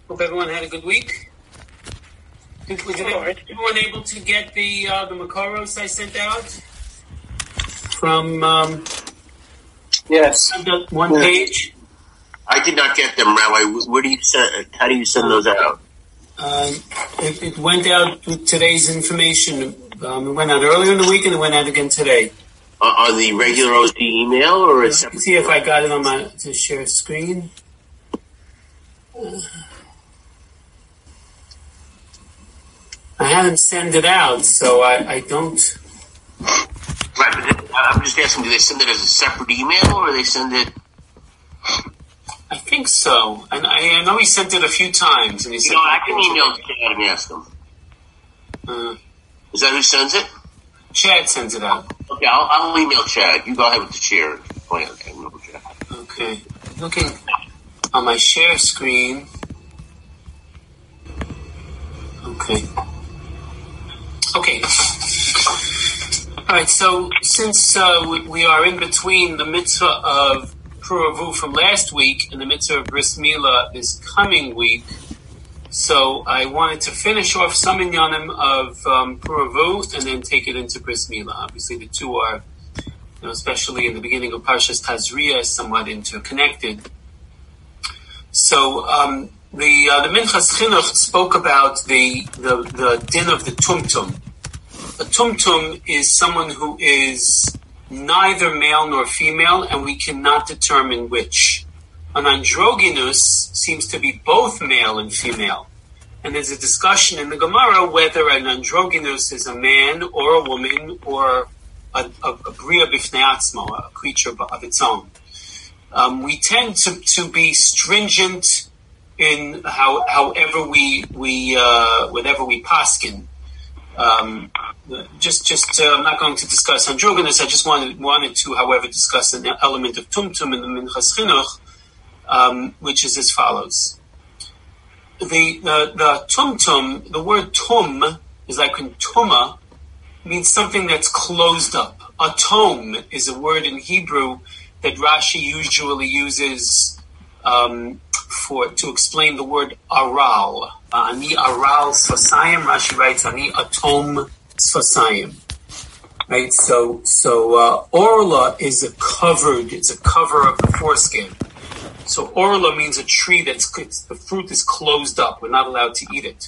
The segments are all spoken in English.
Hope everyone had a good week. Was everyone able to get the Makoros I sent out from yes, one page? I did not get them, Rabbi. Where do you send? How do you send those out? It went out with today's information. It went out earlier in the week and it went out again today. On the regular OC email or a separate? See if I got it on my to share screen. I had him send it out, so I don't. Right, but I'm just asking, do they send it as a separate email or do they send it? I think so, and I know he sent it a few times, and he said, I can email Chad and ask him. Is that who sends it? Chad sends it out. Okay, I'll email Chad. You go ahead with the share plan. Okay, looking on my share screen. Okay. All right, so since we are in between the mitzvah of Puravu from last week and the mitzvah of Bris Milah this coming week, so I wanted to finish off some inyanim of Puravu and then take it into Bris Milah. Obviously, the two are, especially in the beginning of Parshas Tazria, somewhat interconnected. So the Minchas Chinuch spoke about the din of the tumtum. A tumtum is someone who is neither male nor female, and we cannot determine which. An androgynous seems to be both male and female. And there's a discussion in the Gemara whether an androgynous is a man or a woman or a bria b'fnei atzmo, a creature of its own. We tend to be stringent in whatever we paskin. I'm not going to discuss androgynous. I just wanted to, however, discuss an element of tumtum in the Minchas Chinuch, which is as follows. The tumtum, the word tum is like in tuma, means something that's closed up. Atom is a word in Hebrew that Rashi usually uses to explain the word aral. Ani aral sfasayim. Rashi writes ani atom sfasayim. Right. So orla is it's a cover of the foreskin. So orla means a tree the fruit is closed up. We're not allowed to eat it.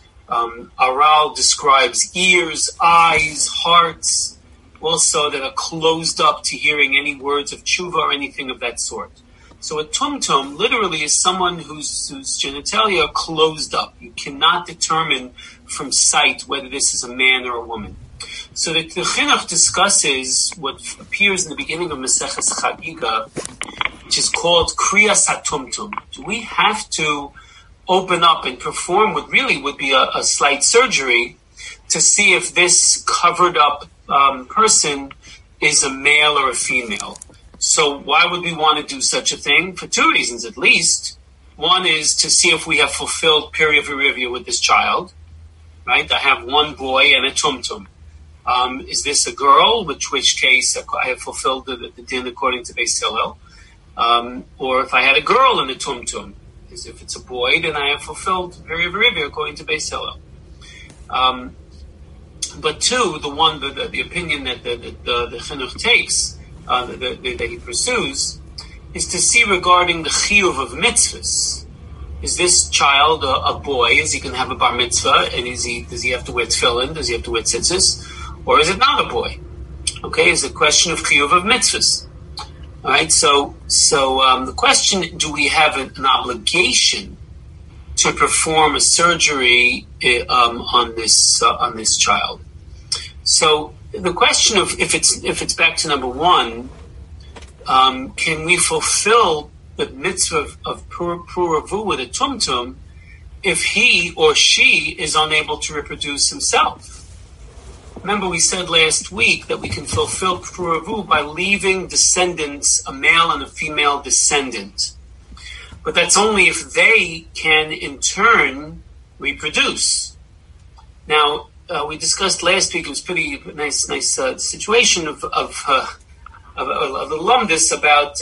Aral describes ears, eyes, hearts, also that are closed up to hearing any words of tshuva or anything of that sort. So a tumtum literally is someone whose genitalia are closed up. You cannot determine from sight whether this is a man or a woman. So the Chinuch discusses what appears in the beginning of Maseches Chagiga, which is called Kriyas HaTumtum. Do we have to open up and perform what really would be a slight surgery to see if this covered up person is a male or a female? So why would we want to do such a thing? For two reasons, at least. One is to see if we have fulfilled Periya V'Rivya with this child, right? I have one boy and a tumtum. Is this a girl? Which case I have fulfilled the din according to Beis Hillel. Or if I had a girl and a tumtum, if it's a boy, then I have fulfilled Periya V'Rivya according to Beis Hillel. But two, the opinion that the Chinuch takes, that he pursues, is to see regarding the chiyuv of mitzvahs. Is this child a boy? Is he going to have a bar mitzvah? And does he have to wear tefillin? Does he have to wear tzitzis? Or is it not a boy? Okay, it's a question of chiyuv of mitzvahs. All right, so the question: do we have an obligation to perform a surgery on this child? So the question of if it's back to number one, can we fulfill the mitzvah of puravu with a tumtum if he or she is unable to reproduce himself? Remember, we said last week that we can fulfill puravu by leaving descendants, a male and a female descendant. But that's only if they can, in turn, reproduce. Now, we discussed last week, it was pretty nice situation of the lumdus about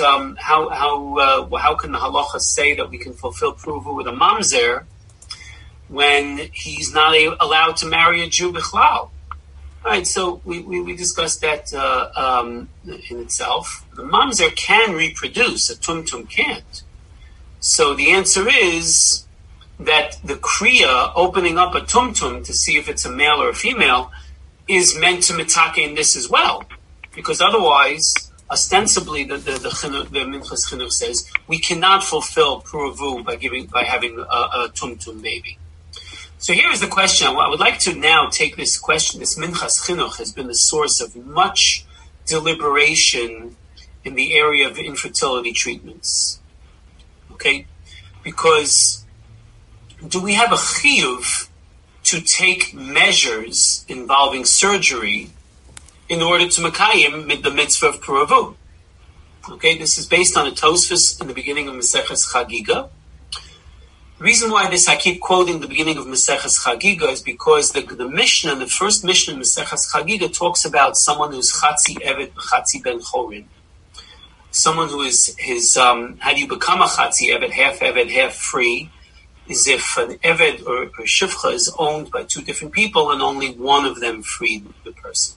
how can the halacha say that we can fulfill pruvu with a mamzer when he's not allowed to marry a Jew bichlal. Right, so we discussed that in itself. The mamzer can reproduce, a tumtum can't. So the answer is that the kriya, opening up a tumtum to see if it's a male or a female, is meant to mitake in this as well. Because otherwise, ostensibly, the Minchas Chinuch says, we cannot fulfill pruvu by having a tumtum baby. So here is the question. I would like to now take this question. This Minchas Chinuch has been the source of much deliberation in the area of infertility treatments. Okay? Because do we have a chiyuv to take measures involving surgery in order to makayim the mitzvah of puravu? Okay, this is based on a Tosfos in the beginning of Maseches Chagiga. The reason why I keep quoting the beginning of Maseches Chagiga is because the Mishnah, the first Mishnah in Maseches Chagiga, talks about someone who's chatzi eved, chatzi ben chorin. Someone who is how do you become a chatzi eved, half free, is if an eved or shivcha is owned by two different people and only one of them freed the person.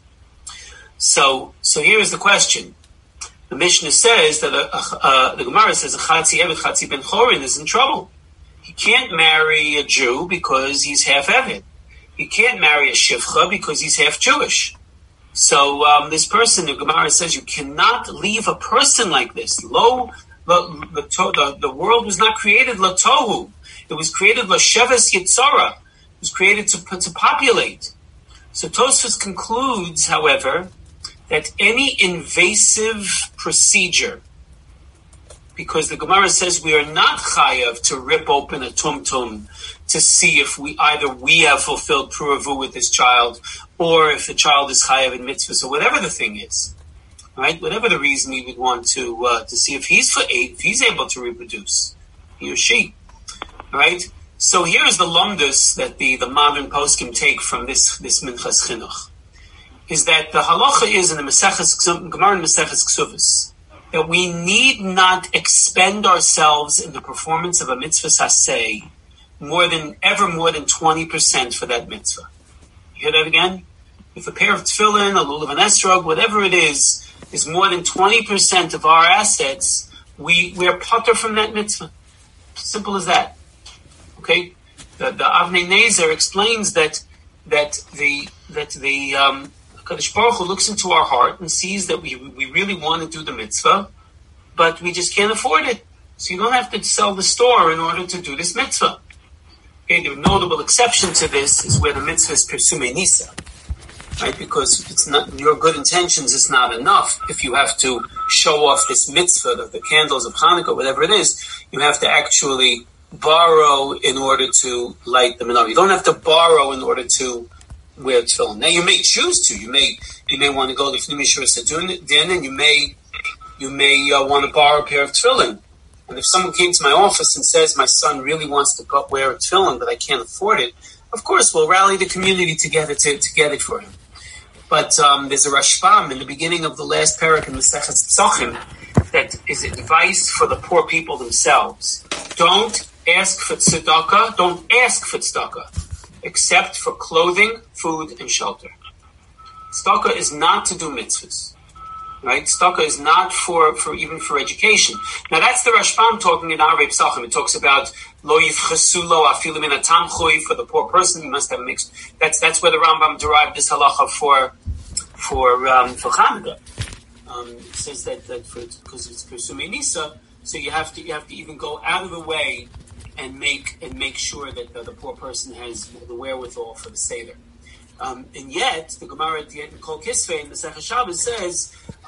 So here is the question. The Mishnah says that the Gemara says a chatzi eved, chatzi ben chorin is in trouble. He can't marry a Jew because he's half eved. He can't marry a shivcha because he's half Jewish. So this person, the Gemara says, you cannot leave a person like this. The world was not created latohu. It was created l'sheves yitzara. It was created to populate. So Tosfos concludes, however, that any invasive procedure, because the Gemara says we are not chayav to rip open a tumtum to see if we have fulfilled pruvu with this child, or if the child is chayav in mitzvah, so whatever the thing is, right? Whatever the reason we would want to see if he's able to reproduce, he or she, right? So here is the lumdus that the modern poskim take from this Minchas Chinuch, is that the halacha is in the Gemara in Maseches Ksuvos, that we need not expend ourselves in the performance of a mitzvah saseh more than 20% for that mitzvah. You hear that again? If a pair of tefillin, a lulav and esrog, whatever it is more than 20% of our assets, we're potter from that mitzvah. Simple as that. Okay? The Avnei Nezer explains that the Kadosh Baruch Hu looks into our heart and sees that we really want to do the mitzvah, but we just can't afford it. So you don't have to sell the store in order to do this mitzvah. Okay, the notable exception to this is where the mitzvah is Pirsumei Nisa, right? Because it's not your good intentions is not enough. If you have to show off this mitzvah, the candles of Hanukkah, whatever it is, you have to actually borrow in order to light the menorah. You don't have to borrow in order to wear tefillin. Now you may choose to. You may want to go to Fnei Mishra Din, and you may want to borrow a pair of tefillin. And if someone came to my office and says my son really wants to go wear a tefillin, but I can't afford it, of course we'll rally the community together to get it for him. But there's a Rashbam in the beginning of the last parak in Maseches Psachim that is advice for the poor people themselves. Don't ask for tzedakah. Don't ask for tzedakah, except for clothing, food, and shelter. Tzedakah is not to do mitzvahs, right? Tzedakah is not for even for education. Now that's the Rashbam talking in Arei Psachim. It talks about lo yifchesu lo afilu min hatamchui, for the poor person. You must have a mixed. That's where the Rambam derived this halacha for Chanukah. It says that because it's Pirsumei Nisa, so you have to even go out of the way and make sure that the poor person has the wherewithal for the Seder. And yet, the Gemara at the end of Kol Kisvei in the Masechah Shabbos says,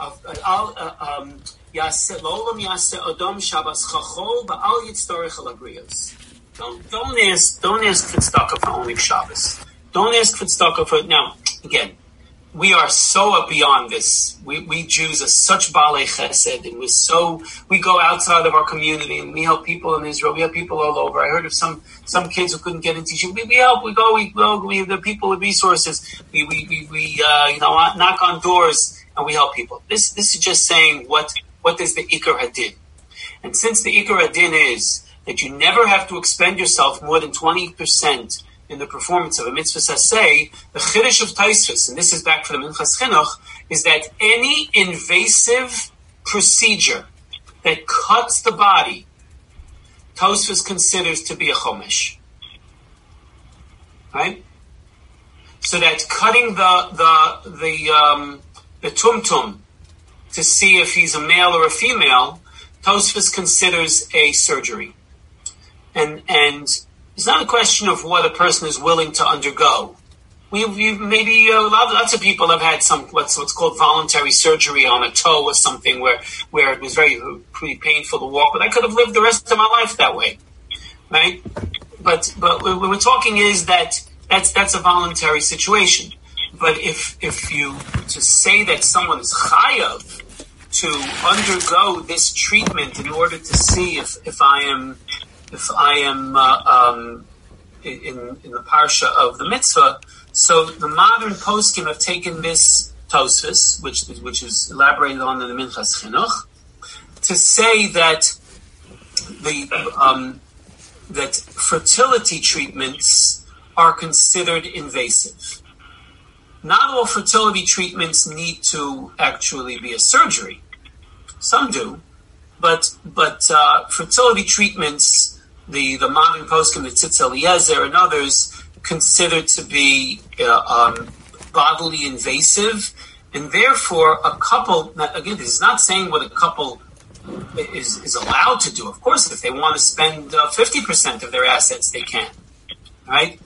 "Lo'olam yaseh Adam Shabbos chachol ba'al yitztorech al abrios." Don't ask for tzedakah for only Shabbos. Don't ask for tzedakah for now. Again, we are so beyond this. We Jews are such balei chesed, and we go outside of our community and we help people in Israel. We help people all over. I heard of some kids who couldn't get into yeshiva. We help. We go. We the people with resources. We knock on doors and we help people. This is just saying what is the Ikar Hadin. And since the Ikar Hadin is that you never have to expend yourself more than 20% in the performance of a mitzvah saseh, the Chiddush of Taisvus, and this is back for the Minchas Chinuch, is that any invasive procedure that cuts the body, Taisvus considers to be a chomesh. Right? So that cutting the tumtum to see if he's a male or a female, Tosfos considers a surgery. And it's not a question of what a person is willing to undergo. We've maybe lots of people have had some what's called voluntary surgery on a toe or something where it was pretty painful to walk, but I could have lived the rest of my life that way, right? But what we're talking is that's a voluntary situation. But if you to say that someone is chayav to undergo this treatment in order to see if I am in the parsha of the mitzvah, so the modern poskim have taken this Tosfos, which is elaborated on in the Minchas Chinuch, to say that that fertility treatments are considered invasive. Not all fertility treatments need to actually be a surgery. Some do, but fertility treatments, the modern poskim, the Tzitz Eliezer and others, considered to be bodily invasive, and therefore a couple. Again, this is not saying what a couple is allowed to do. Of course, if they want to spend 50% of their assets, they can. Right?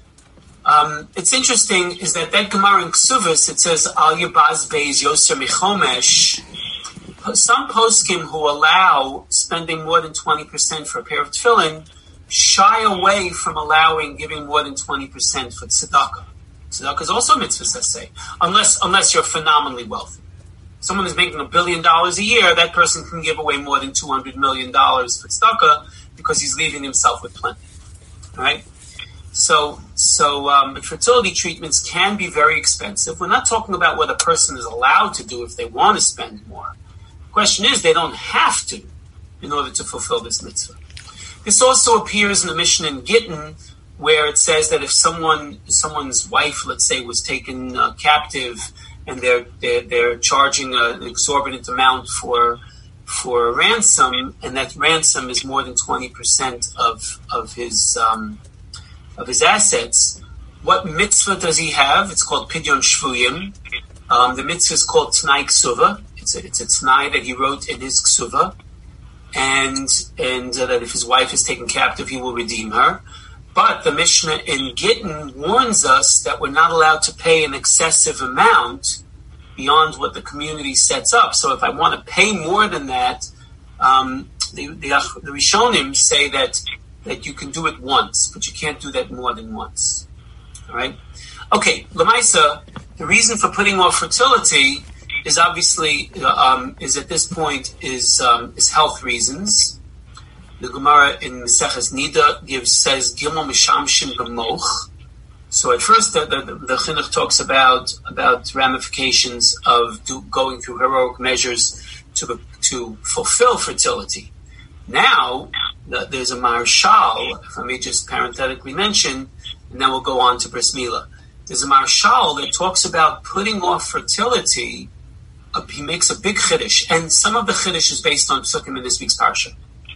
It's interesting is that Gemara in Ksuvos, it says Al Yabaz Beis Yoser Michomesh. Some poskim who allow spending more than 20% for a pair of tefillin shy away from giving more than 20% for tzedakah. Tzedakah is also a mitzvah saseh, unless you're phenomenally wealthy. Someone is making $1 billion a year, that person can give away more than $200 million for tzedakah because he's leaving himself with plenty. Right? So, but fertility treatments can be very expensive. We're not talking about what a person is allowed to do if they want to spend more. The question is, they don't have to in order to fulfill this mitzvah. This also appears in the Mishnah in Gittin, where it says that if someone's wife, let's say, was taken captive, and they're charging an exorbitant amount for ransom, and that ransom is more than 20% of his assets, what mitzvah does he have? It's called Pidyon Shvuyim. The mitzvah is called T'nai Ksuva. It's a T'nai that he wrote in his Ksuva, and that if his wife is taken captive, he will redeem her. But the Mishnah in Gittin warns us that we're not allowed to pay an excessive amount beyond what the community sets up. So if I want to pay more than that, the Rishonim say that you can do it once, but you can't do that more than once. All right? Okay, Lamaisa, the reason for putting off fertility is obviously is at this point is health reasons. The Gemara in Maseches Nida says Gimel Mishamshin B'moch. So at first the Chinuch talks about ramifications of going through heroic measures to fulfill fertility. Now there's a Marshal, if I may just parenthetically mention, and then we'll go on to Bris Milah. There's a Marshal that talks about putting off fertility. He makes a big chiddush, and some of the chiddush is based on psukim in this week's parsha.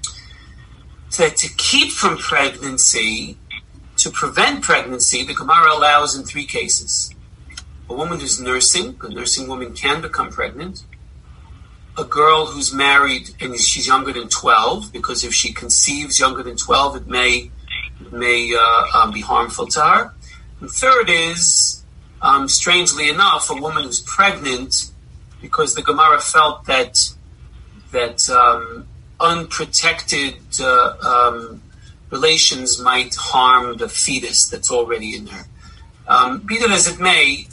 That to keep from pregnancy, to prevent pregnancy, the Gemara allows in 3 cases. A woman who's nursing, a nursing woman can become pregnant. A girl who's married and she's younger than 12, because if she conceives younger than 12, it may be harmful to her. And third is, strangely enough, a woman who's pregnant, because the Gemara felt that unprotected relations might harm the fetus that's already in her. Be that as it may,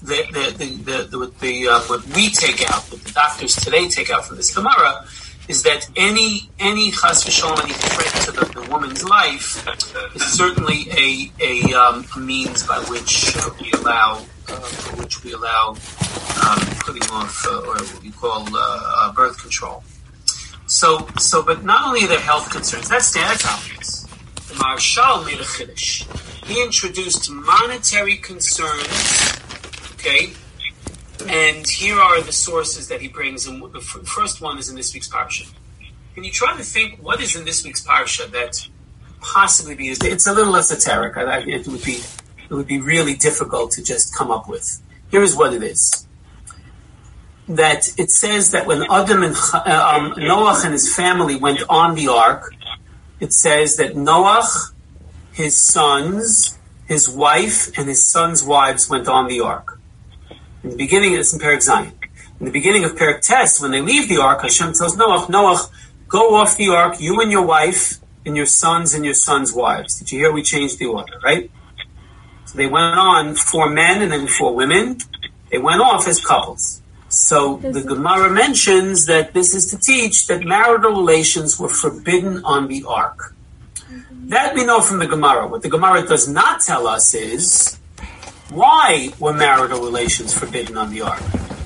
what we take out, what the doctors today take out from this Gemara, is that any chas v'shalom, any threat to the woman's life is certainly a means by which we allow putting off or what we call birth control. But not only are there health concerns, that's obvious. The Maharshal made a chiddush. He introduced monetary concerns, okay? And here are the sources that he brings. And the first one is in this week's parsha. Can you try to think what is in this week's parsha that possibly be? It's a little esoteric. It would be really difficult to just come up with. Here is what it is. That it says that when Adam and Noach and his family went on the ark, it says that Noach, his sons, his wife, and his sons' wives went on the ark. In the beginning, it's in Perek Zayin. In the beginning of Perek Tes, when they leave the ark, Hashem tells Noach, go off the ark, you and your wife, and your sons' wives. Did you hear? We changed the order, right? So they went on 4 men and then 4 women. They went off as couples. So the Gemara mentions that this is to teach that marital relations were forbidden on the ark. That we know from the Gemara. What the Gemara does not tell us is why were marital relations forbidden on the ark?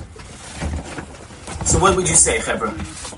So what would you say, Chevra?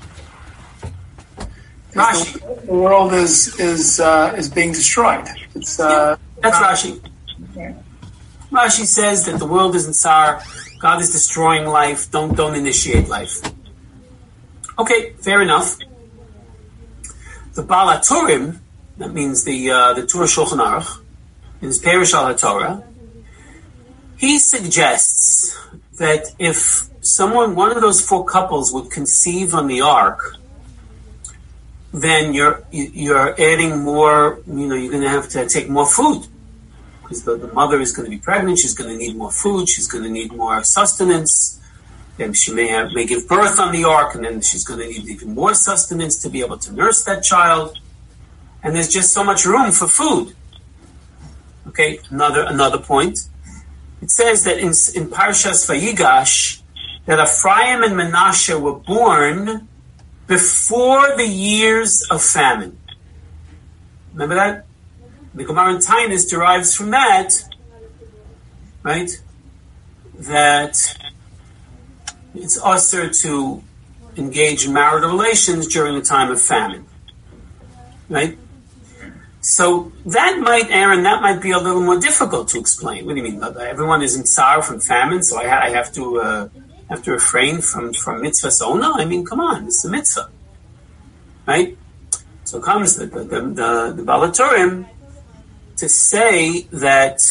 Rashi. The world is being destroyed. That's Rashi. Rashi says that the world is in tsar. God is destroying life. Don't initiate life. Okay, fair enough. The Baal HaTurim, that means the Torah Shulchan Aruch, in his Perush al HaTorah, he suggests that if one of those 4 couples would conceive on the ark, then you're adding more. You're going to have to take more food. Because the mother is going to be pregnant, she's going to need more food, she's going to need more sustenance, and she may give birth on the ark, and then she's going to need even more sustenance to be able to nurse that child. And there's just so much room for food. Okay, another point. It says that in Parshas Vayigash that Ephraim and Menashe were born before the years of famine. Remember that? The Gemara in Tainus derives from that, right? That it's usher to engage in marital relations during the time of famine, right? So that might be a little more difficult to explain. What do you mean? Everyone is in tsar from famine, so I have to refrain from mitzvah ona? I mean, come on, it's a mitzvah, right? So comes the Baal HaTurim to say that,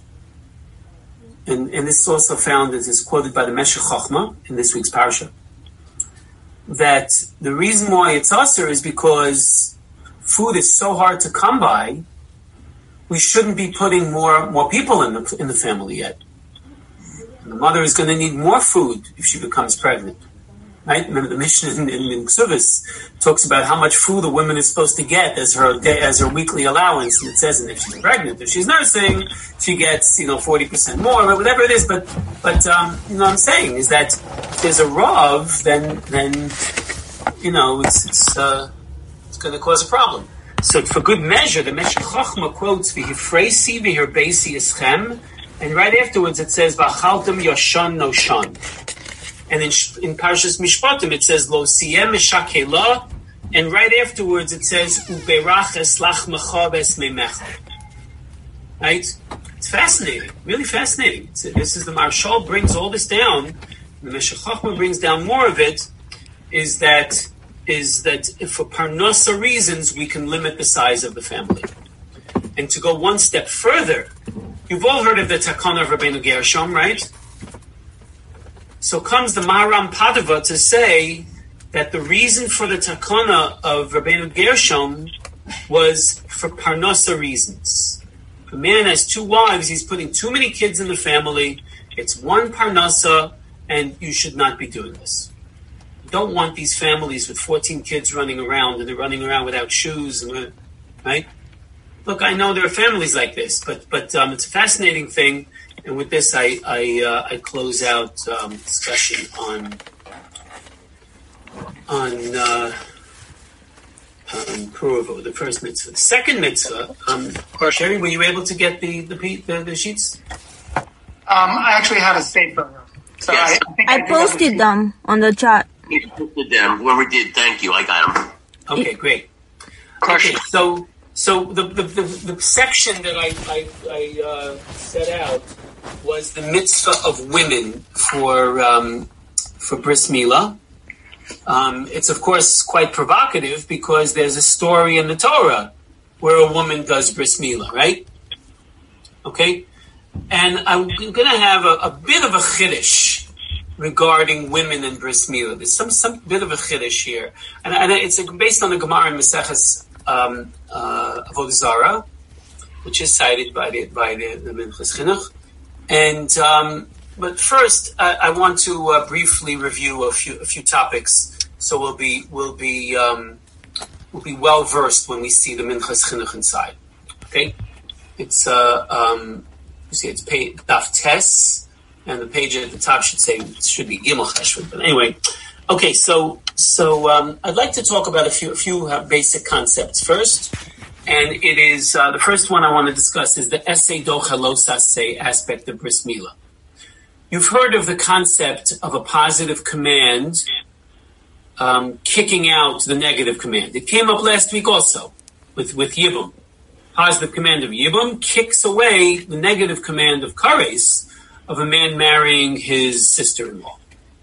and this is also found, as is quoted by the Meshech Chochmah in this week's parsha, that the reason why it's usher is because food is so hard to come by. We shouldn't be putting more people in the family yet. And the mother is going to need more food if she becomes pregnant. Right? Remember the Mishnah in Ksubis talks about how much food a woman is supposed to get as her weekly allowance, and it says, and if she's pregnant, if she's nursing, she gets 40% more, or whatever it is. But what I'm saying is that if there's a rav, then it's going to cause a problem. So for good measure, the Meshech Chochmah quotes v'hifreisi v'hirbeisi eschem, and right afterwards it says v'achaltem yoshan noshan. And in Parshas Mishpatim it says Lo siyem meshakela, and right afterwards it says Uberach eslach mecha besmeimecha. Right? It's fascinating, really fascinating. This is the Maharshal brings all this down. The Meshech Chochmah brings down more of it. Is that if for parnasa reasons we can limit the size of the family, and to go one step further, you've all heard of the Takana of Rabbeinu Gershom, right? So comes the Maharam Padava to say that the reason for the Takana of Rabbeinu Gershom was for parnasa reasons. If a man has 2 wives, he's putting too many kids in the family. It's one parnasa, and you should not be doing this. You don't want these families with 14 kids running around, and they're running around without shoes, right? Look, I know there are families like this, but it's a fascinating thing. And with this, I close out discussion on Puruvo, the first mitzvah. The second mitzvah, Sherry, were you able to get the sheets? I actually had a sefer. So Yes. I posted them on the chat. You posted them. Whoever did, thank you. I got them. Okay, great. Okay, so the section that I set out was the mitzvah of women for bris milah. It's of course quite provocative because there's a story in the Torah where a woman does bris milah, right? Okay, and I'm going to have a bit of a chiddush regarding women and bris milah. There's some bit of a chiddush here, and it's based on the Gemara in Maseches Avodah Zarah, which is cited by the Minchas Chinuch. And but first, I want to briefly review a few topics, so we'll be well versed when we see the Minchas Chinuch inside. Okay, it's you see it's page Daf Tes, and the page at the top should be Gimel Cheshvan. But anyway, okay, so I'd like to talk about a few basic concepts first, and it is the first one I want to discuss is the Esei Docha Lo Saseh aspect of bris milah. You've heard of the concept of a positive command kicking out the negative command. It came up last week also with Yibum. Positive command of Yibum kicks away the negative command of Kares, of a man marrying his sister-in-law.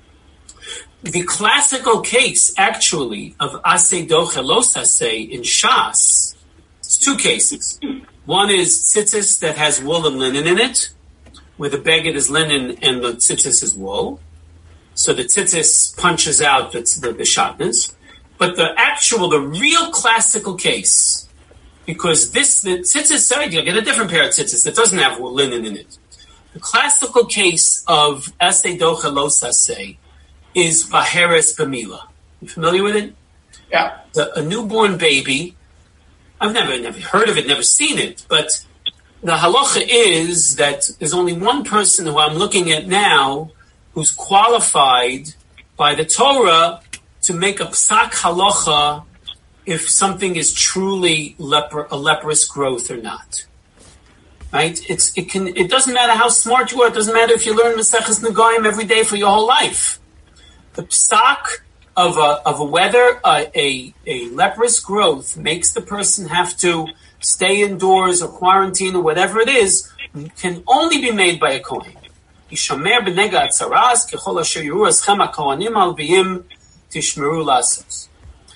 The classical case, actually, of Aseh Docha Lo Saseh in Shas, it's two cases. One is tzitzis that has wool and linen in it, where the beged is linen and the tzitzis is wool. So the tzitzis punches out the shatnez. But the real classical case, because the tzitzis, sorry, you'll get a different pair of tzitzis that doesn't have wool linen in it. The classical case of Esei Docha Lo Saseh is Baheres B'milah. You familiar with it? Yeah. A newborn baby. I've never heard of it, never seen it, but the halacha is that there's only one person who I'm looking at now who's qualified by the Torah to make a psak halacha if something is truly a leprous growth or not. Right? It doesn't matter how smart you are. It doesn't matter if you learn Maseches Negoim every day for your whole life. The psak of whether a leprous growth makes the person have to stay indoors or quarantine or whatever it is can only be made by a kohen. Yishamer b'nega atzaras kechol asher yiru aschem hakohanim alviyim tishmeru lasos.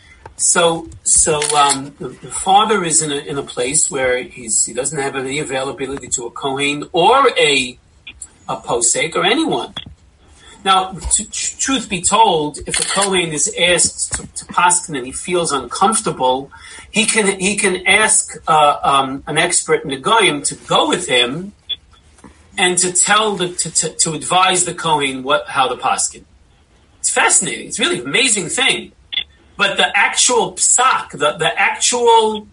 So the father is in a place where he doesn't have any availability to a kohen or a posek or anyone. Now, truth be told, if a kohen is asked to paskin and he feels uncomfortable, he can ask an expert negoyim to go with him and to tell to advise the kohen how to paskin. It's fascinating. It's really an amazing thing. But the actual psak, the actual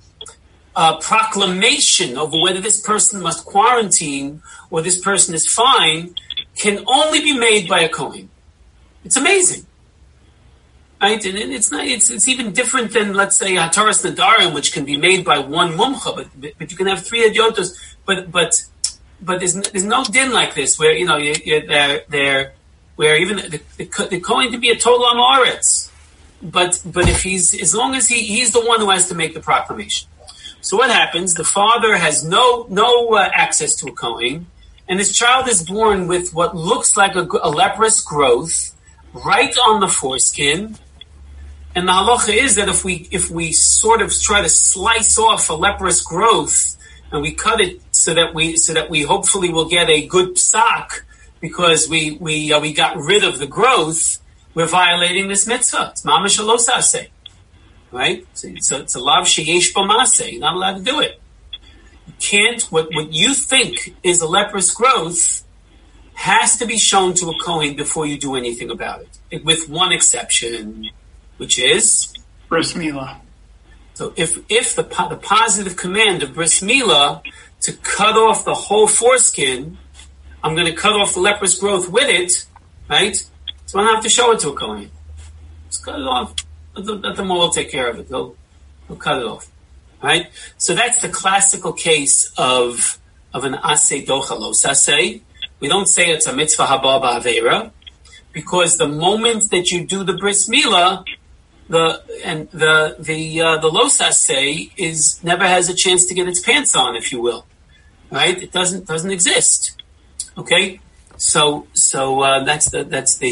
proclamation of whether this person must quarantine or this person is fine can only be made by a kohen. It's amazing, right? And it's even different than, let's say, hataras nadarim, which can be made by one mumcha, but you can have three adyotos. But there's no din like this where where even the kohen can be a total amoritz. But if as long as he's the one who has to make the proclamation. So what happens? The father has no access to a kohen. And this child is born with what looks like a leprous growth right on the foreskin. And the halacha is that if we sort of try to slice off a leprous growth and we cut it so that we hopefully will get a good psak because we got rid of the growth, we're violating this mitzvah. It's mamash lo saseh, right? So it's a lav sheyesh bo maseh. You're not allowed to do it. What you think is a leprous growth has to be shown to a kohen before you do anything about it, with one exception, which is bris milah. So if the positive command of bris milah to cut off the whole foreskin, I'm going to cut off the leprous growth with it, right? So I don't have to show it to a kohen. Just cut it off. Let the mole take care of it. They'll cut it off. Right? So that's the classical case of an Aseh Docha Lo Saseh. We don't say it's a mitzvah haba ba'avera. because the moment that you do the bris milah, the los aseh is never has a chance to get its pants on, if you will, right? It doesn't exist. Okay, so that's the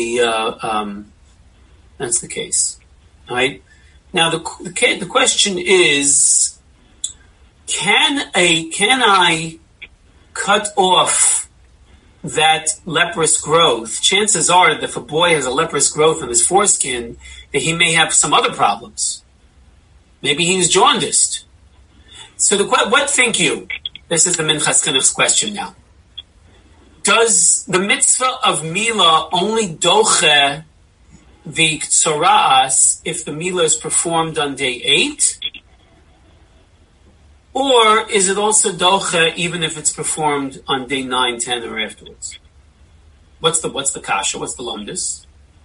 case. All right. Now the question is, can I cut off that leprous growth? Chances are that if a boy has a leprous growth on his foreskin, that he may have some other problems. Maybe he's jaundiced. So what think you? This is the Minchas Chinuch's question now. Does the mitzvah of Milah only doche the Ktsora'as if the Milah is performed on day 8? Or is it also doche even if it's performed on day 9, 10, or afterwards? What's the kasha? What's the lumdus?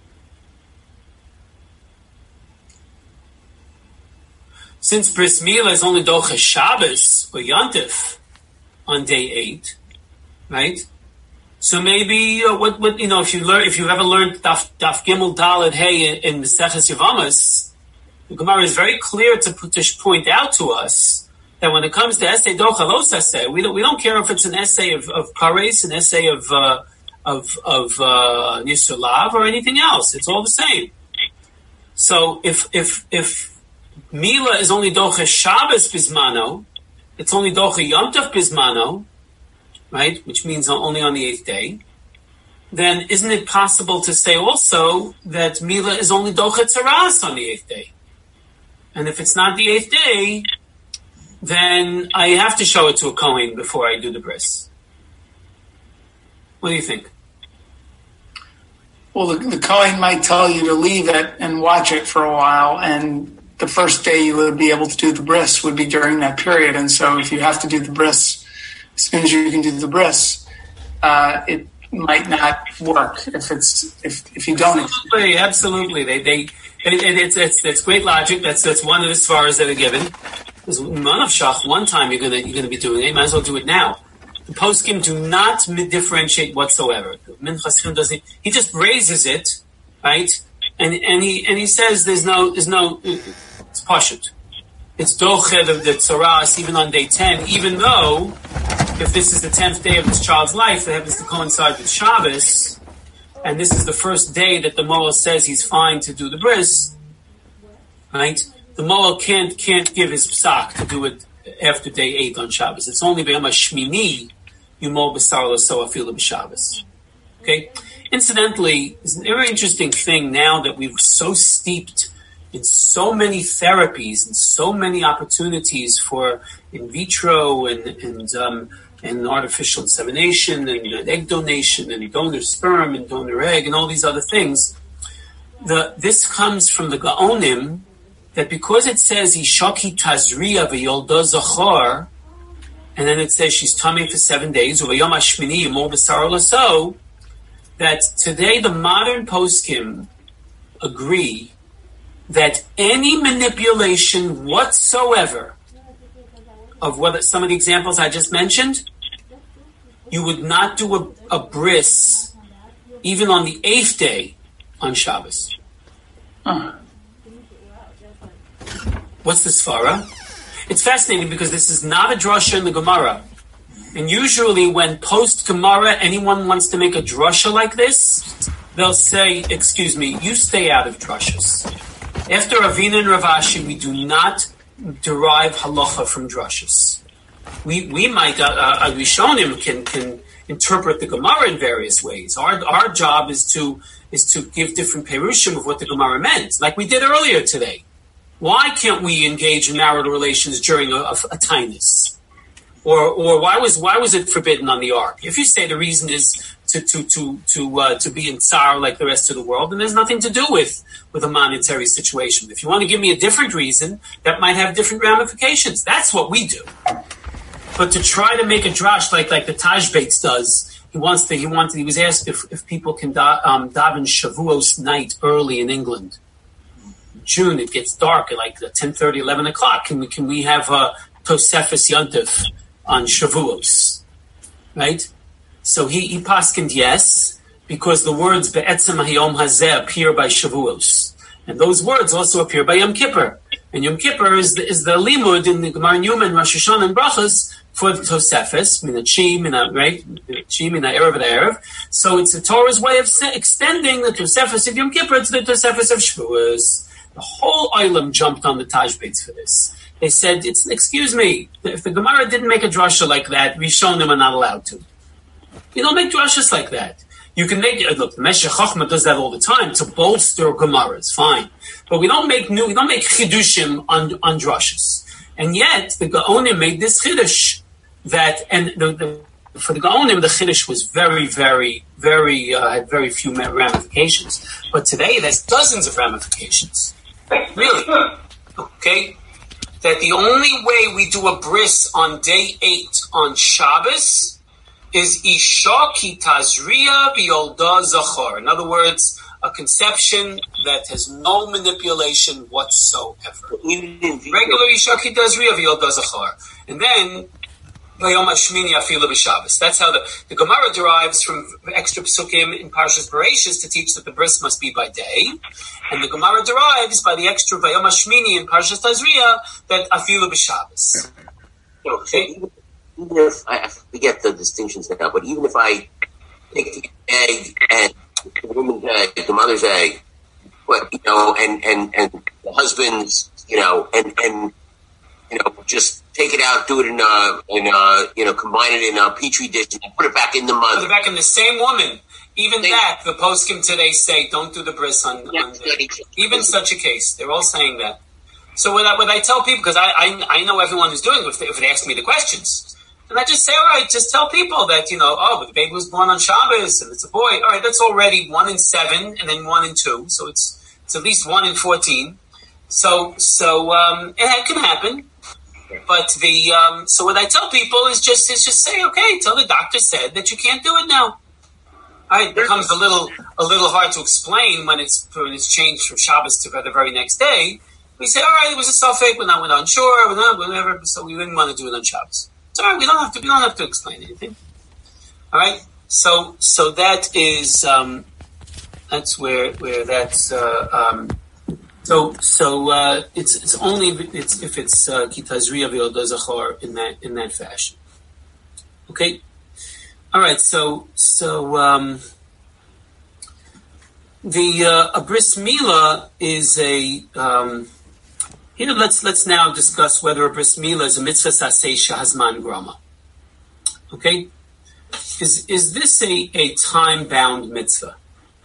Since bris milah is only doche Shabbos or Yontif on day 8, right? So maybe if you've ever learned Daf Gimel Daled Hey in Maseches Yevamos, the Gemara is very clear to point out to us that when it comes to essay docha los essay, we don't care if it's an essay of kares, an essay of Nisulav, or anything else. It's all the same. So if Milah is only docha Shabbos bismano, it's only docha Yom Tov bismano, right? Which means only on the 8th day. Then isn't it possible to say also that Milah is only docha Tzaras on the 8th day? And if it's not the 8th day, then I have to show it to a Kohen before I do the bris. What do you think? Well, the Kohen might tell you to leave it and watch it for a while, and the first day you would be able to do the bris would be during that period. And so if you have to do the bris, as soon as you can do the bris, it might not work if you don't. Absolutely. It's great logic. That's one of the svaras that are given. Because one time you're gonna be doing it, you might as well do it now. The poskim do not differentiate whatsoever. Minchas Chinuch doesn't. He just raises it, right? And he says there's no. It's pashut. It's doche the tzaras even on day 10, even though if this is the 10th day of this child's life that happens to coincide with Shabbos, and this is the first day that the Moel says he's fine to do the bris, right? The Moel can't give his psak to do it after day 8 on Shabbos. It's only b'yom hashmini yumol b'sar l'so afilu b'Shabbos. Okay. Incidentally, it's a very interesting thing now that we're so steeped in so many therapies and so many opportunities for in vitro and artificial insemination and egg donation and donor sperm and donor egg and all these other things. This comes from the Gaonim, that because it says Ishaki Tazriya v'yolda zachor, and then it says she's tummy for 7 days, uvayom hashmini yimol b'sar l'so, that today the modern poskim agree that any manipulation whatsoever of what some of the examples I just mentioned, you would not do a bris even on the 8th day on Shabbos. What's the svara? It's fascinating because this is not a drasha in the Gemara. And usually when post-Gemara anyone wants to make a drasha like this, they'll say, excuse me, you stay out of drashas. After Ravina and Ravashi, we do not derive halacha from drashas. We might, Rishonim can interpret the Gemara in various ways. Our job is to give different perushim of what the Gemara meant, like we did earlier today. Why can't we engage in marital relations during a tainus? Or why was it forbidden on the ark? If you say the reason is to be in tsar like the rest of the world, then there's nothing to do with a monetary situation. If you want to give me a different reason, that might have different ramifications. That's what we do. But to try to make a drash like the Taj Bates does, he was asked if people can daven Shavuos night early in England. June, it gets dark at like 10:30, 11 o'clock. Can we have a Tosefes Yontif on Shavuos? Right? So he paskined yes, because the words Be'etzem Hayom Hazeh appear by Shavuos. And those words also appear by Yom Kippur. And Yom Kippur is the limud in the Gemara Newman, Rosh Hashanah, and Brachas for the Tosefes, Mina Chi, right? Chi, Mina Erev, and Erev. So it's the Torah's way of extending the Tosefes of Yom Kippur to the Tosefes of Shavuos. The whole Olam jumped on the Tajbeitz for this. They said, excuse me, if the Gemara didn't make a drasha like that, Rishonim are not allowed to. You don't make drashas like that. You can make it. Look, the Meshech Chochmah does that all the time to bolster Gemaras, fine. But we don't make chidushim on drashas. And yet the Gaonim made this chiddush that, and for the Gaonim the chiddush was very, very, very had very few ramifications. But today there's dozens of ramifications. Really, okay. That the only way we do a bris on day 8 on Shabbos is Isha ki tazriya b'yolda zachar. In other words, a conception that has no manipulation whatsoever. Regular Isha ki tazriya b'yolda zachar. And then, Vayom Hashmini afilu b'Shabbos. That's how the Gemara derives from extra psukim in Parshas Bereishis to teach that the bris must be by day. And the Gemara derives by the extra Vayom Hashmini in Parshas Tazriya that afilu b'Shabbos. Okay? Even if I forget the distinctions now, but even if I take the egg and the woman's egg, the mother's egg, but and the husband's, and just take it out, do it in combine it in a petri dish and put it back in the mother. Put it back in the same woman. Even that, the poskim today say, don't do the bris on even such a case. They're all saying that. So when I tell people, because I know everyone who's doing it if they ask me the questions. And I just say, all right, just tell people that, but the baby was born on Shabbos and it's a boy. All right, that's already 1 in 7 and then 1 in 2. So it's at least 1 in 14. So it can happen. But so what I tell people is just say, okay, tell the doctor said that you can't do it now. All right, it becomes a little hard to explain when it's changed from Shabbos to the very next day. We say, all right, it was a suffix, we're not unsure, whatever, so we didn't want to do it on Shabbos. It's all right, we don't have to explain anything. All right, so that is that's where that's it's only if it's kitazriya v'yoda zachar in that fashion. Okay, all right, so the a bris milah is a here, let's now discuss whether a bris milah is a mitzvah saseh shahazman grama. Okay, is this a time bound mitzvah?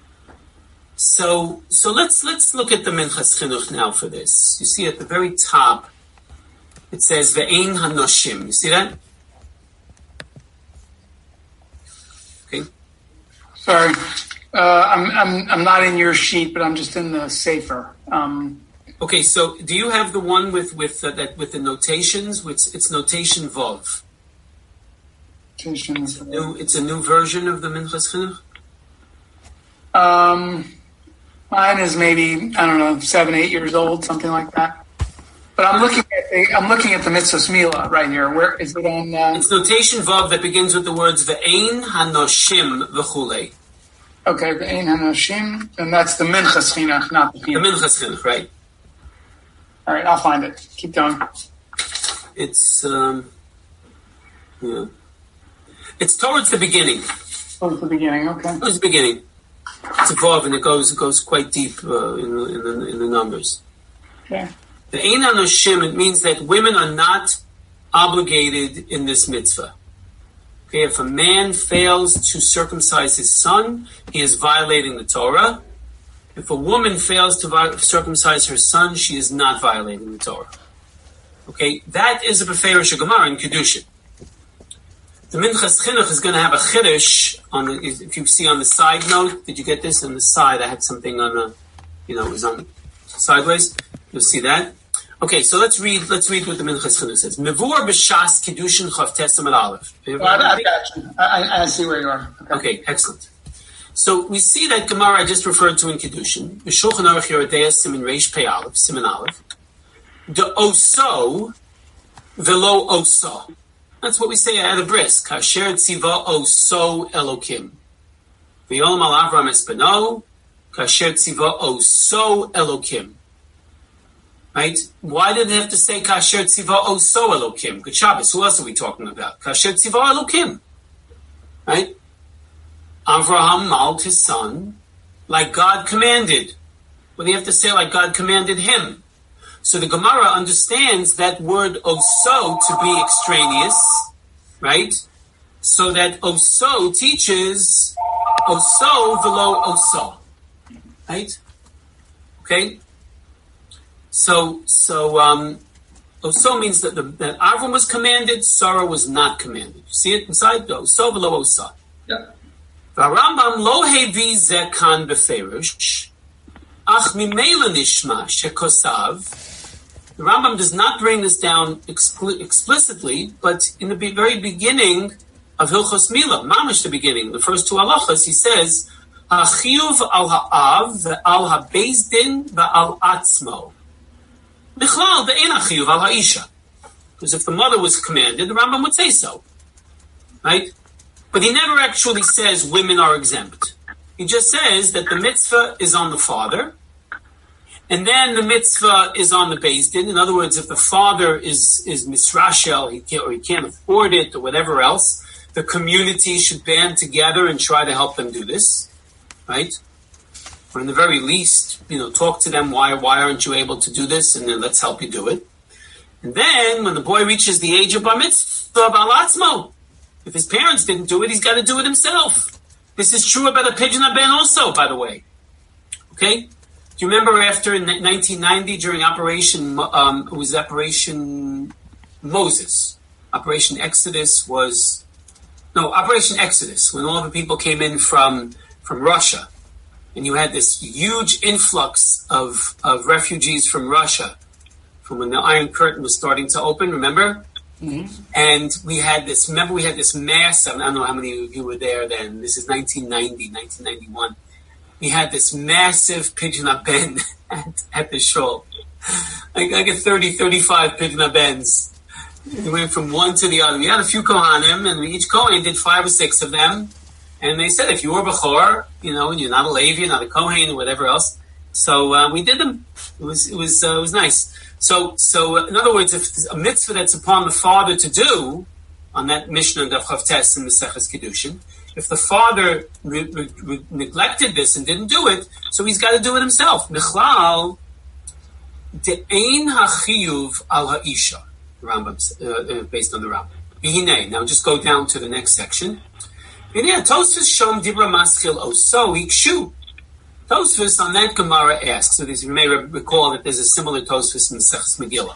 So let's look at the Minchas Chinuch now for this. You see at the very top, it says ve'ein hanoshim. You see that? Okay. Sorry, I'm not in your sheet, but I'm just in the Sefer. Okay, so do you have the one with the notations? It's notation Vov. It's a new version of the Minchas Chinuch? Mine is maybe, 7-8 years old, something like that. But I'm looking at the Mitzvos Milah right here. Where is it on? It's notation Vav that begins with the words ve'ein hanoshim v'chulei. Okay, ve'ein hanoshim, and that's the Minchas Chinuch, not the Chinuch. The Minchas Chinuch, right? All right, I'll find it. Keep going. It's It's towards the beginning. Towards the beginning, okay. Towards the beginning. It's a Vav, and it goes quite deep in the numbers. Okay. The Ein Hanoshim, it means that women are not obligated in this mitzvah. Okay, if a man fails to circumcise his son, he is violating the Torah. If a woman fails to circumcise her son, she is not violating the Torah. Okay, that is a Beferish Gemara in Kedushin. The Minchas Chinuch is going to have a chiddush if you see on the side note. Did you get this on the side? I had something on the, it was on sideways. You'll see that. Okay, so let's read what the Minchas Chinuch says. Mevur b'shas Kedushin Chavtes Amud Aleph. I got you. I see where you are. Okay, excellent. So we see that Gemara I just referred to in Kedushin. B'Shulchan Aruch Yerodea Siman Reish Pei Aleph, Siman Aleph. The oso velo oso. That's what we say at a bris. Kasher tziva oso Elokim. V'yolam al Avram es beno, kasher tziva oso Elokim. Right? Why did they have to say kasher tziva oso Elokim? Good Shabbos. Who else are we talking about? Kasher tziva Elokim. Right? Avraham maled his son like God commanded. What do you have to say like God commanded him? So the Gemara understands that word oso to be extraneous, right? So that oso teaches oso velo oso, right? Okay? So oso means that that Avram was commanded, Sarah was not commanded. You see it inside? Oso velo oso. Yeah. Rambam lo hevi ze kan beferish, ach mimela nishma shekosav. The Rambam does not bring this down explicitly, but in the very beginning of Hilchos Mila, mamish the beginning, the first two halachas, he says, "Achiyuv al ha'av ve'al ha'beis din ve'al atzmo." Bichlal ve'en achiyuv al ha'isha. Because if the mother was commanded, the Rambam would say so, right? But he never actually says women are exempt. He just says that the mitzvah is on the father, and then the mitzvah is on the Beis Din. In other words, if the father is misrashel, he can't afford it, or whatever else, the community should band together and try to help them do this, right? Or in the very least, talk to them, why aren't you able to do this, and then let's help you do it. And then, when the boy reaches the age of bar mitzvah, bal atzmo, if his parents didn't do it, he's got to do it himself. This is true about the Pidyon HaBen also, by the way. Okay? Do you remember after in 1990 during Operation Moses, Operation Exodus Operation Exodus, when all the people came in from Russia, and you had this huge influx of refugees from Russia, from when the Iron Curtain was starting to open, remember? Mm-hmm. And we had this mass, I don't know how many of you were there then, this is 1991. We had this massive Pidyon HaBen at the shul. I get 30, 35 Pidyon HaBens. We went from one to the other. We had a few Kohanim, and each Kohen did 5 or 6 of them. And they said, if you were Bechor, and you're not a Levi, you're not a Kohen, or whatever else. So we did them. It was nice. So in other words, if a mitzvah that's upon the father to do, on that Mishnah of Chavtes in Maseches Kiddushin, if the father neglected this and didn't do it, so he's got to do it himself. Michlal de'ein hachiyuv al ha'isha, based on the Rambam. V'hinei. Now just go down to the next section. V'hinei Tosfos shom dibra maschil oso ikshu. Tosfos on that Gemara asks, so you may recall that there's a similar Tosfos in Maseches Megillah.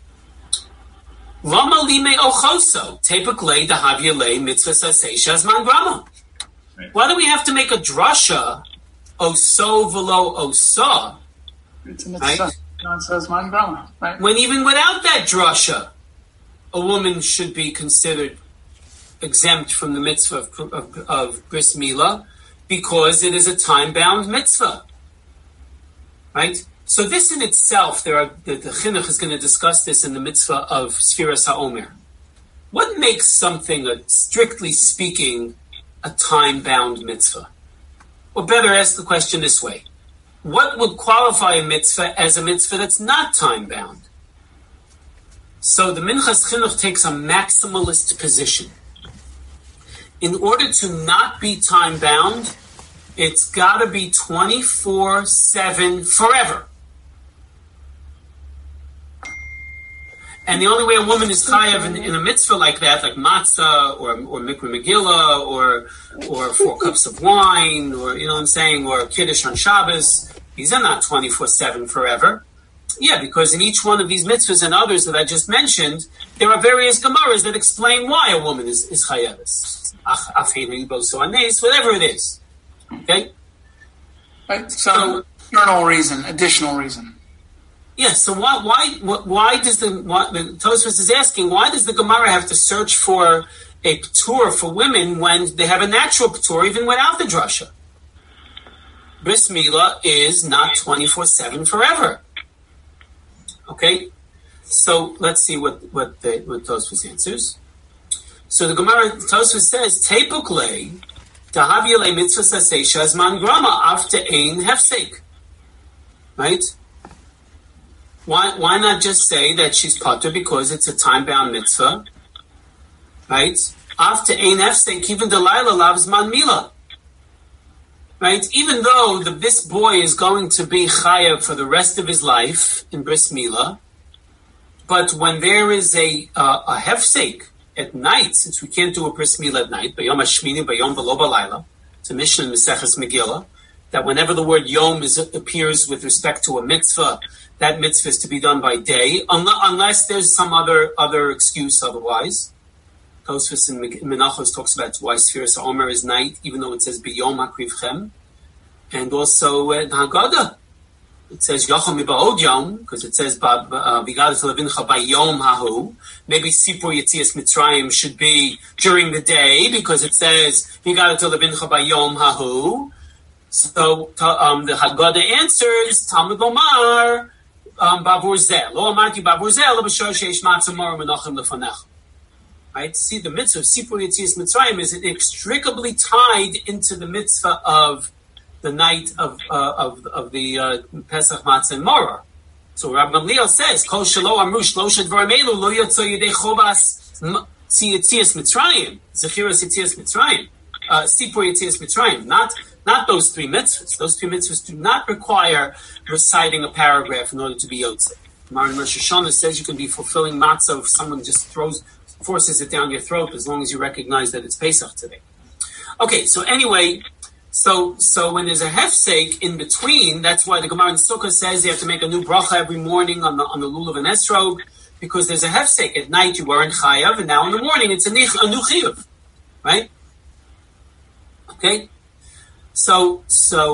Lama lime ochoso tepuk lei dahavya lei mitzvah sasei shazman grama. Why do we have to make a drasha oso velo osa? It's a mitzvah. God says man grama, right? When even without that drasha, a woman should be considered exempt from the mitzvah of bris milah because it is a time-bound mitzvah, right? So this in itself, the Chinuch is going to discuss this in the mitzvah of Sfiras HaOmer. What makes something, strictly speaking, a time-bound mitzvah? Or better ask the question this way. What would qualify a mitzvah as a mitzvah that's not time-bound? So the Minchas Chinuch takes a maximalist position. In order to not be time-bound, it's got to be 24/7 forever. And the only way a woman is chayav in a mitzvah like that, like matzah or mikra megillah or 4 cups of wine or or kiddush on Shabbos, these are not 24/7 forever. Yeah, because in each one of these mitzvahs and others that I just mentioned, there are various gemaras that explain why a woman is chayav. Whatever it is. Okay? Right. So additional reason. Yeah, so why does the Tosfos is asking, why does the Gemara have to search for a p'tur for women when they have a natural p'tur even without the drasha? Bris milah is not 24/7 forever. Okay? So let's see what Tosfos answers. So the Gemara, Tosfos says, Tepuk lei Tahavya mitzvah sasesha zman grama after ein hefsek. Right? Why not just say that she's potter because it's a time-bound mitzvah? Right? After ein hefsek, even Delilah loves man mila. Right? Even though this boy is going to be chayav for the rest of his life in bris milah, but when there is a hefsek at night, since we can't do a bris milah at night, bayom hashmini, bayom v'lo balayla, it's a mission in Maseches Megillah, that whenever the word yom appears with respect to a mitzvah, that mitzvah is to be done by day, unless there's some other excuse otherwise. Tosfos in Menachos talks about why Sfiras Omer is night, even though it says B'yom Hakrivchem. And also in Haggadah, it says Yocham Miba'od Yom, because it says V'gadat Levincha B'yom Hahu. Maybe Sipur Yetzias Mitzrayim should be during the day, because it says V'gadat Levincha B'yom Hahu. So the Haggadah answers, Talmud Lomar, Bavur Zeh. Lo Amarti Bavur Zeh, Lo B'shor Sheish Matzah Mor Menachem Lefanecha. Right? See, the mitzvah of Sipur Yetzias Mitzrayim is inextricably tied into the mitzvah of the night of the Pesach Matzah and Morah. So Rabbi Gamliel says, Kol Shelo Amru Shlosha Dvarim Elu Lo Yotzo Yedei Chobas Yetzias Mitzrayim, Zechiras Yetzias Mitzrayim, Sipur Yetzias Mitzrayim. Not those three mitzvahs. Those three mitzvahs do not require reciting a paragraph in order to be Yotzei. Maran Rosh Hashanah says you can be fulfilling matzah if someone just forces it down your throat, as long as you recognize that it's Pesach today. Okay, so anyway, so when there's a hefsek in between, that's why the Gemara in Sukkah says you have to make a new bracha every morning on the lulav and esrog, because there's a hefsek. At night you weren't chayav, and now in the morning it's a new chiyuv, right? Okay, so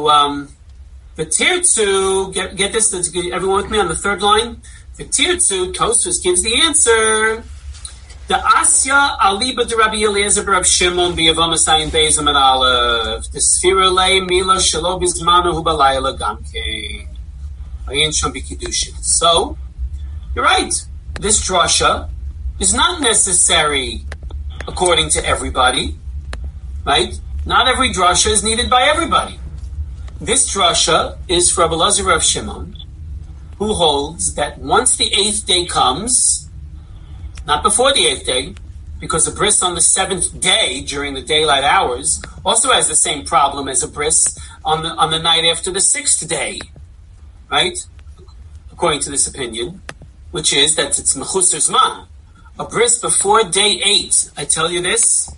the tirtzu, get this, everyone with me on the third line. The tirtzu, Tosfos gives the answer. The Asya Aliba de Rabbi Eliezer Rav Shimon B'Yavam Asayin Beizam at Aleph. The Sfira Lei Mila Shelo Bizmanu Hu Balayla Gamkein. Ayin Sham B'Kiddushin. So, you're right. This drasha is not necessary according to everybody, right? Not every drasha is needed by everybody. This drasha is for Rabbi Eliezer Rav Shimon, who holds that once the 8th day comes, not before the 8th day, because a bris on the 7th day during the daylight hours also has the same problem as a bris on the night after the 6th day, right? According to this opinion, which is that it's mechusar zman. A bris before day 8, I tell you this,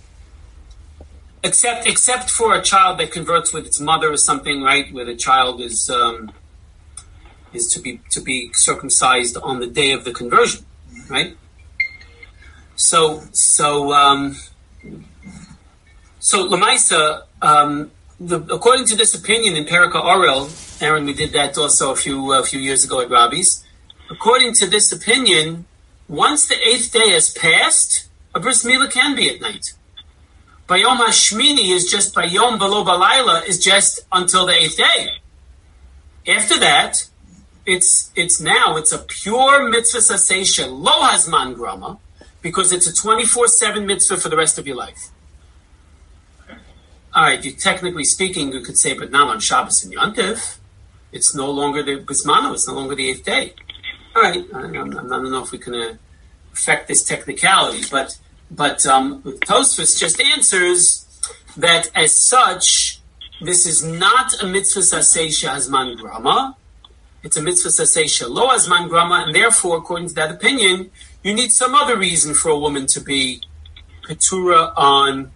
except for a child that converts with its mother or something, right? Where the child is to be circumcised on the day of the conversion, right? So Lamaisa, according to this opinion in Perika Orel, Aaron, we did that also a few years ago at Rabbi's. According to this opinion, once the 8th day has passed, a bris milah can be at night. Bayom Hashmini is just Bayom V'lo Balayla is just until the 8th day. After that, it's a pure mitzvah sasesha lo hazman grama, because it's a 24/7 mitzvah for the rest of your life. All right, technically speaking, you could say, but now on Shabbos and Yontif, it's no longer the Bismano, it's no longer the 8th day. All right, I don't know if we can affect this technicality, but Tosfos just answers that as such, this is not a mitzvah sasesha hazman grama. It's a mitzvah sasesha lo hazman grama, and therefore, according to that opinion, you need some other reason for a woman to be ketura on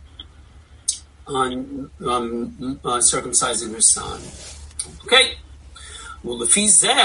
circumcising her son. Okay. Well, we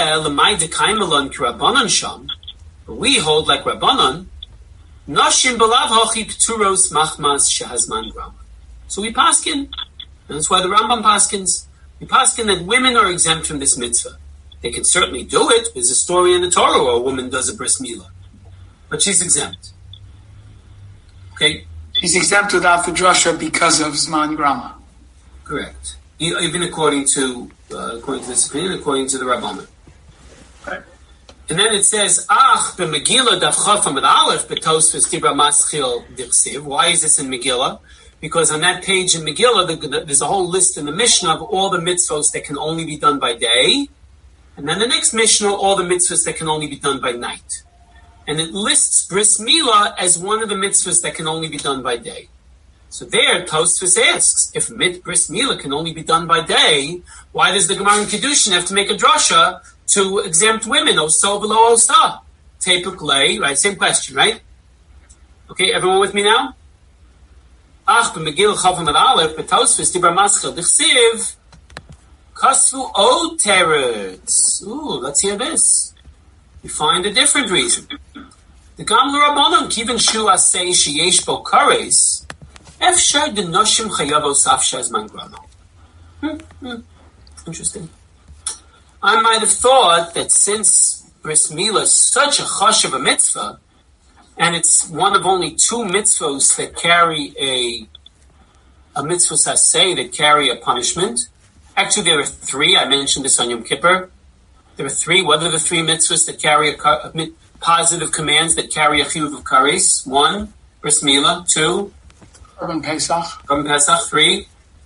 hold like Rabbanan, Nashim belav hachi keturos machmas shehazman grama. So we paskin, and that's why the Rambam paskins. We paskin that women are exempt from this mitzvah. They can certainly do it. There's a story in the Torah where a woman does a bris milah. But she's exempt. Okay? She's exempt without the drasha because of Zman Grama. Correct. Even according to this opinion, according to the Rabbanan. Right. And then it says, b'Megillah daf chaf amud aleph b'Tosfos dibra maschil dirsiv. Why is this in Megillah? because on that page in Megillah, there's a whole list in the Mishnah of all the mitzvos that can only be done by day, and then the next Mishnah, all the mitzvahs that can only be done by night. And it lists bris milah as one of the mitzvahs that can only be done by day. So there, Tosfos asks, if bris milah can only be done by day, why does the Gemara in Kiddushin have to make a drasha to exempt women? Oso v'lo osa. Tepuk lei, right? Same question, right? Okay, everyone with me now? Ach, b'Megillah Chaf Amud Aleph, b'Tosfos Dibur Maschil Dichsiv, Kasvu od teretz. Ooh, let's hear this. We find a different reason. The Gam l'Rabbanan Kivin Shu Asei Sheyesh Bo Kares, Efshar de Noshim Chayavos Afshar Zman Grano. Interesting. I might have thought that since bris milah is such a chosh of a mitzvah, and it's one of only two mitzvahs that carry a mitzvah saseh that carry a punishment. Actually, there are three. I mentioned this on Yom Kippur. There are three. What are the three mitzvahs that carry a positive commands that carry a chiyuv of kares? One, bris milah. Two, Korban Pesach. Korban Pesach. Three,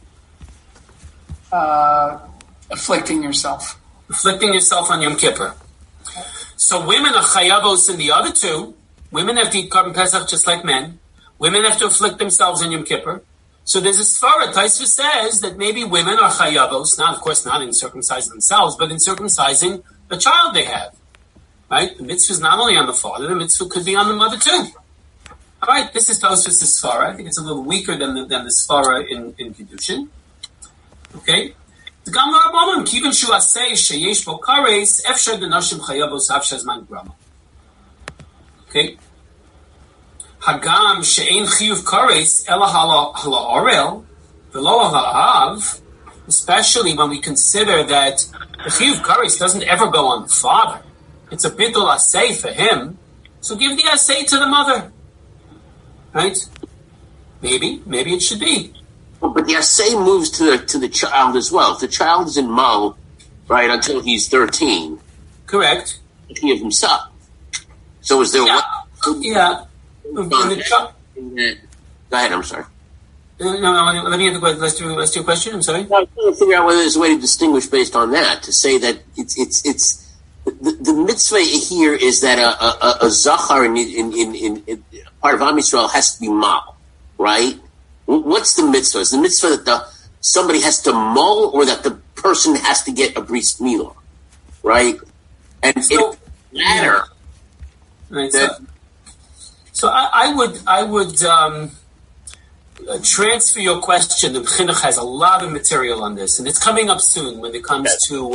afflicting yourself. Afflicting yourself on Yom Kippur. So women are chayavos in the other two. Women have to eat Korban Pesach just like men. Women have to afflict themselves on Yom Kippur. So there's a svara. Tosfos says that maybe women are chayavos, not, of course, not in circumcising themselves, but in circumcising the child they have. Right? The mitzvah is not only on the father, the mitzvah could be on the mother too. All right, this is Tosfos' svara. I think it's a little weaker than the svara in Kiddushin. Okay? The Gam l'Rabbanan Kivin Shu Asei Sheyesh Bo Kares Efshar de Noshim Chayavos Afshar Zman Grano. Okay? Hagam she'ein chiyuv kares ela ha'orel v'lo ha'av, especially when we consider that the chiyuv kares doesn't ever go on the father. It's a bidul asay for him, so give the asay to the mother. Right? Maybe it should be. But the asay moves to the child as well. If the child is in Mo, right, until he's 13. Correct. He of himself. So is there Yeah. Go ahead, I'm sorry. No, let me have the question. Let's do a question. I'm sorry. I'm trying to figure out whether there's a way to distinguish based on that, to say that it's the mitzvah here is that a zachar in part of Am Yisrael has to be mal, right? What's the mitzvah? Is the mitzvah that somebody has to mull, or that the person has to get a bris milah, right? And so, it matter. Yeah. Right. So I would transfer your question. The Chinuch has a lot of material on this, and it's coming up soon when it comes to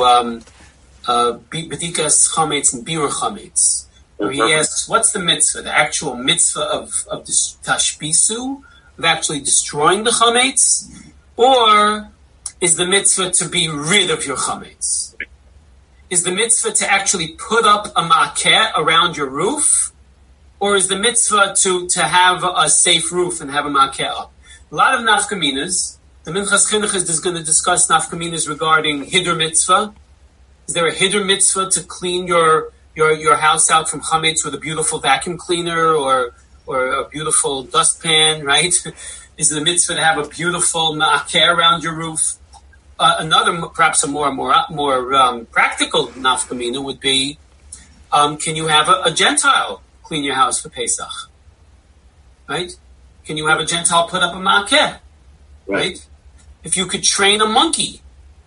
B'dikas Chametz and Birur Chametz, where he asks, what's the mitzvah, the actual mitzvah of tashbisu, of actually destroying the Chametz, or is the mitzvah to be rid of your Chametz? Is the mitzvah to actually put up a ma'akeh around your roof? Or is the mitzvah to have a safe roof and have a ma'akeh up? A lot of nafkaminas. The Minchas Chinuch is going to discuss nafkaminas regarding hidur mitzvah. Is there a hidur mitzvah to clean your house out from chametz with a beautiful vacuum cleaner or a beautiful dustpan, right? Is the mitzvah to have a beautiful ma'akeh around your roof? Another, perhaps a more practical nafkamina would be, can you have a Gentile clean your house for Pesach? Right? Can you have a Gentile put up a ma'akeh? Right? If you could train a monkey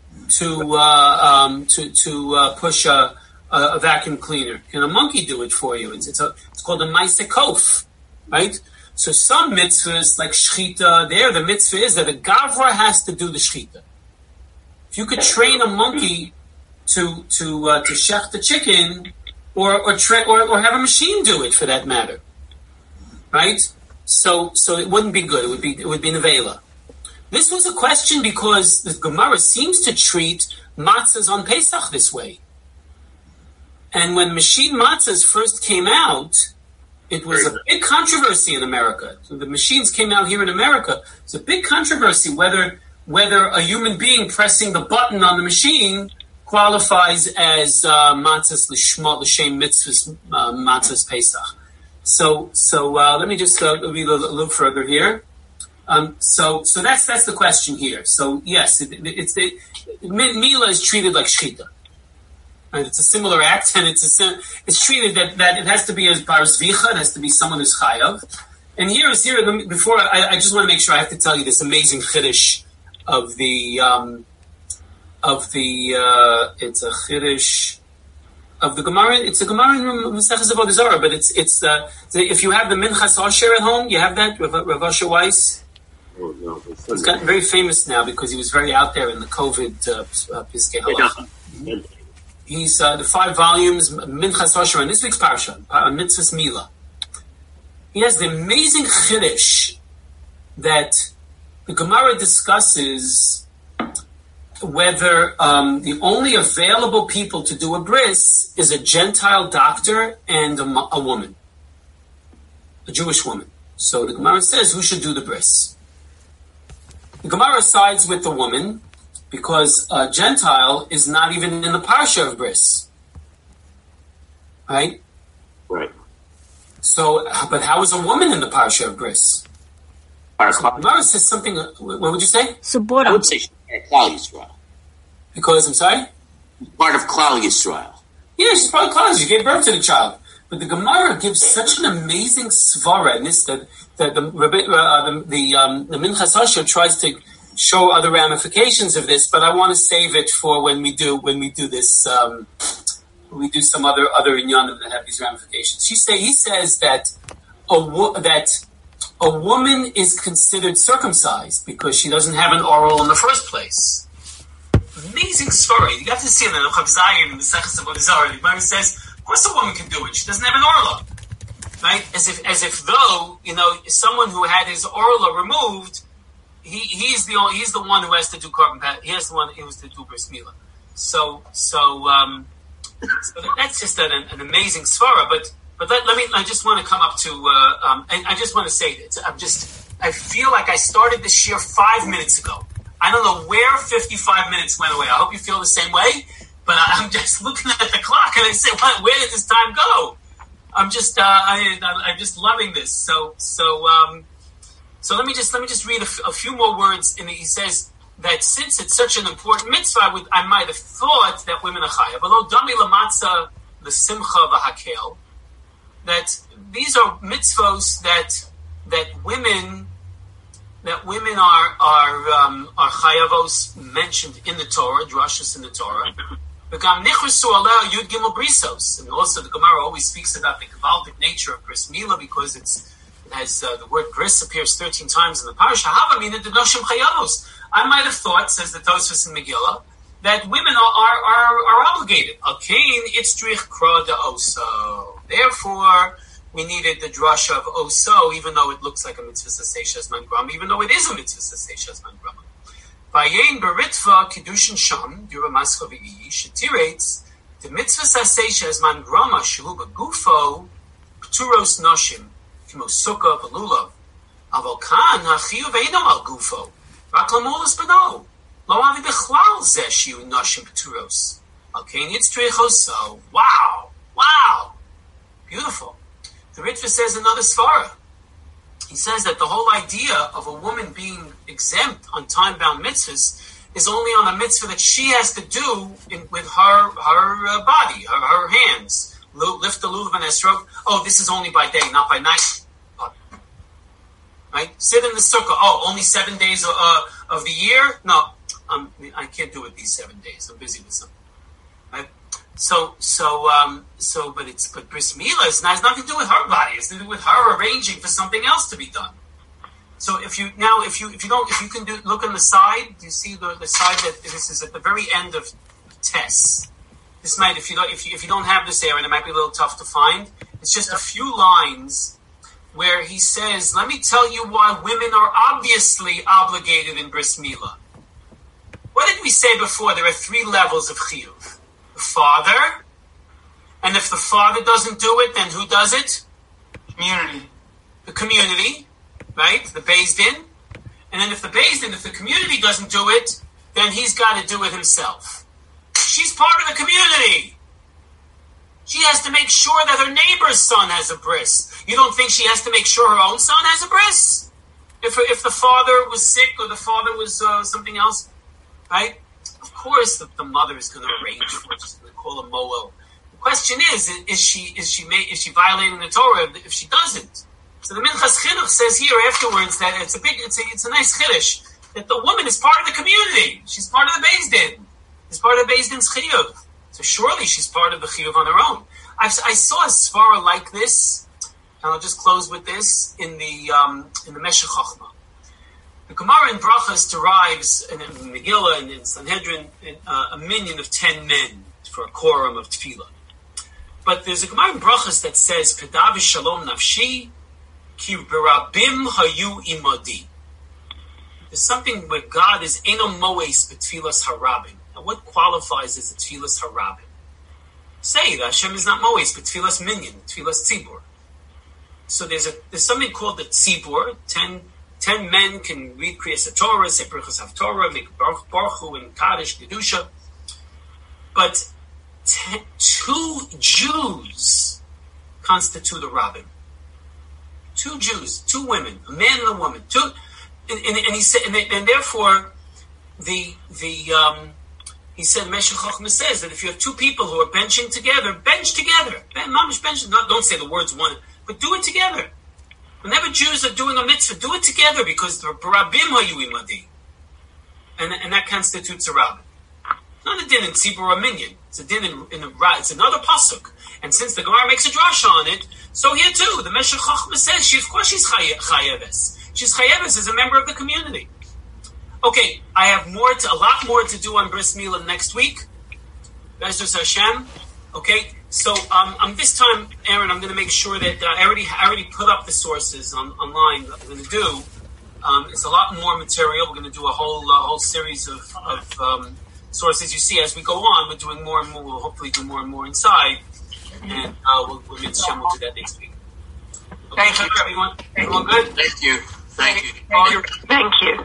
to push a vacuum cleaner, can a monkey do it for you? It's called a ma'aseh kof, right? So some mitzvahs like shchita, the mitzvah is that a gavra has to do the shchita. If you could train a monkey to shech the chicken, or have a machine do it for that matter, right? So it wouldn't be good. It would be nevela. This was a question because the Gemara seems to treat matzahs on Pesach this way. And when machine matzahs first came out, it was a big controversy in America. So the machines came out here in America. It's a big controversy whether a human being pressing the button on the machine qualifies as matzahs l'shem mitzvahs matzahs Pesach. So let me just read a little further here. So that's the question here. So yes, it's the Mila is treated like Shchita. Right? It's a similar act, and it's treated that it has to be as bar zvicha, it has to be someone who's chayav. And here, before I just want to make sure I have to tell you this amazing chiddush of the it's a chiddush of the Gemara. It's a Gemara in Maseches Avodah Zarah, but it's if you have the Minchas Osher at home, you have that Rav Asher Weiss. Oh, no, he's gotten very famous now because he was very out there in the COVID Piskei Halacha. He's the 5 volumes Minchas Osher on this week's parsha on Mitzvahs Mila. He has the amazing chiddush that the Gemara discusses whether the only available people to do a bris is a Gentile doctor and a woman, a Jewish woman. So the Gemara says, who should do the bris? The Gemara sides with the woman because a Gentile is not even in the parsha of bris. Right? Right. So, but how is a woman in the parsha of bris? Gemara says something. What would you say? Sabora. I would say Klal Yisrael. Because I'm sorry. Part of Klal Yisrael. Yeah, she's probably Klal. She gave birth to the child. But the Gemara gives such an amazing svara in this that the Minchas Osher tries to show other ramifications of this. But I want to save it for when we do this. We do some other inyanim that have these ramifications. He says that a woman is considered circumcised because she doesn't have an oral in the first place. Amazing story. You have to see it in the Chav Zayin in the Maseches Avodah Zarah. The Gemara says, of course a woman can do it. She doesn't have an orla. Right? As if though, someone who had his orla removed, he's the one who has to do korban pat. He has the one who has to do bris milah. So that's just an amazing svara. But I just want to come up to, and I just want to say this. I feel like I started this year 5 minutes ago. I don't know where 55 minutes went away. I hope you feel the same way. But I'm just looking at the clock and I say, where did this time go? I'm just loving this. So let me just read a few more words. And he says that since it's such an important mitzvah, I might have thought that women are chayav. Although dami lamatzah the simcha v'hakel, that these are mitzvos that women are chayavos mentioned in the Torah, drashos in the Torah. And also the Gemara always speaks about the Gavaldic nature of bris milah because it has the word bris appears 13 times in the parasha. I might have thought, says the Tosfos in Megillah, that women are obligated. Therefore, we needed the drasha of oso, even though it looks like a mitzvah sasei shazman grama, even though it is a mitzvah sasei shazman grama. Vayein beritva kiddushin sham dura maska v'i shetirates the mitzvah sasei shazman grama shehu begufo pturos noshim kimo sukkah v'lulav aval kan hachiyu ve'ino al gufo rak lamulas b'no lo avi bechlal zeh shehu noshim pturos al kein yitztrich oso. Wow, beautiful. The Ritva says another svara. He says that the whole idea of a woman being exempt on time-bound mitzvahs is only on a mitzvah that she has to do with her body, her hands. Lift the lulav and esrog. Oh, this is only by day, not by night. Right? Sit in the sukkah. Oh, only 7 days of the year? No, I can't do it these 7 days. I'm busy with something. Right? But bris milah has nothing to do with her body. It's to do with her arranging for something else to be done. So if you can look on the side, do you see the side that this is at the very end of Tess? This might, if you don't have this area, it might be a little tough to find. It's just a few lines where he says, "Let me tell you why women are obviously obligated in bris milah." What did we say before? There are 3 levels of chiyuv. The father, and if the father doesn't do it, then who does it? Community. The community, right? The Beis Din. And then if the community doesn't do it, then he's got to do it himself. She's part of the community. She has to make sure that her neighbor's son has a bris. You don't think she has to make sure her own son has a bris? If the father was sick or the father was something else, right? Of course, the mother is going to arrange for it. She's going to call a moel. The question is she violating the Torah if she doesn't? So the Minchas Chinuch says here afterwards that it's a nice chiddush that the woman is part of the community. She's part of the Beis Din. She's part of the Beis Din's chiyuv. So surely she's part of the chiyuv on her own. I saw a svara like this, and I'll just close with this in the Meshech Chochmah. The Gemara in Brachas derives in Megillah and in Sanhedrin a minyan of 10 men for a quorum of tefillah. But there's a Gemara in Brachas that says Pedav Shalom Nafshi Ki Berabim Hayu Imadi. There's something where God is Eino Moes B'Tfilas Harabim. Now, what qualifies as a Tfilas Harabim? Say that Hashem is not Moes B'Tfilas Minyan, Tfilas Tzibur. So there's something called the Tzibur. 10 men can read Kriyas Torah, say Birchas HaTorah, make Baruch Hu and Kaddish Kedusha. But 2 Jews constitute a rabbin. 2 Jews, 2 women, a man and a woman. And he said, and therefore, he said, Meshech Chochmah says that if you have 2 people who are benching together, bench together. Mamish bench. Don't say the words one, but do it together. Whenever Jews are doing a mitzvah, do it together because the Barabim Hayu Imadi. And that constitutes a rabbin. Not a din in Tzibur or Minyan. It's a din it's another pasuk. And since the Gemara makes a drasha on it, so here too, the Meshech Chochmah says, of course she's chayeves. She's chayeves as a member of the community. Okay, I have a lot more to do on Bris Milah next week. Be'ezus Hashem. Okay, so this time, Aaron, I'm going to make sure that I already put up the sources online. That I'm going to do. It's a lot more material. We're going to do a whole series of sources. You see, as we go on, we're doing more and more. We'll hopefully do more and more inside, and we'll do that next week. Okay, thank you, everyone. Everyone good? Thank you. Thank you.